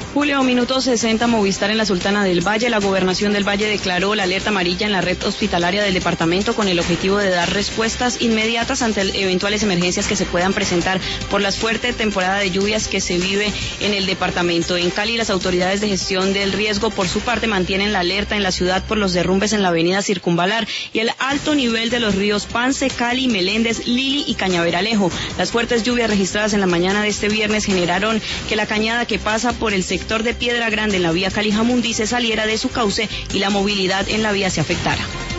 Julio, minuto 60, Movistar en la Sultana del Valle. La Gobernación del Valle declaró la alerta amarilla en la red hospitalaria del departamento con el objetivo de dar respuestas inmediatas ante eventuales emergencias que se puedan presentar por la fuerte temporada de lluvias que se vive en el departamento. En Cali, las autoridades de gestión del riesgo, por su parte, mantienen la alerta en la ciudad por los derrumbes en la avenida Circunvalar y el alto nivel de los ríos Pance, Cali, Meléndez, Lili y Cañaveralejo. Las fuertes lluvias registradas en la mañana de este viernes generaron que la cañada que pasa por el sector de Piedra Grande en la vía Cali-Jamundí se saliera de su cauce y la movilidad en la vía se afectara.